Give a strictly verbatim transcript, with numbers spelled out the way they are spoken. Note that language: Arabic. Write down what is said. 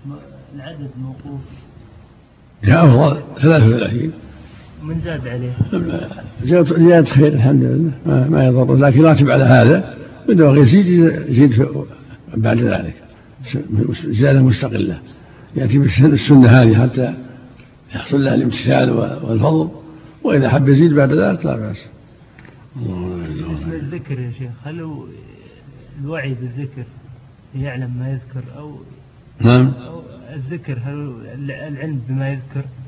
العدد موقوف يا أفضل ثلاثة وثلاثين من زاد عليه زيادة خير الحمد لله ما, ما يضر، لكن راتب على هذا بدأ يزيد يزيد بعد ذلك زيادة مستقلة يأتي بالسنة هذه حتى يحصل له الامتثال والفضل، وإذا حب يزيد بعد ذلك لا بأس. بالنسبة للذكر يا شيخ، هل الوعي بالذكر يعلم ما يذكر أو نعم أو الذكر هل العلم بما يذكر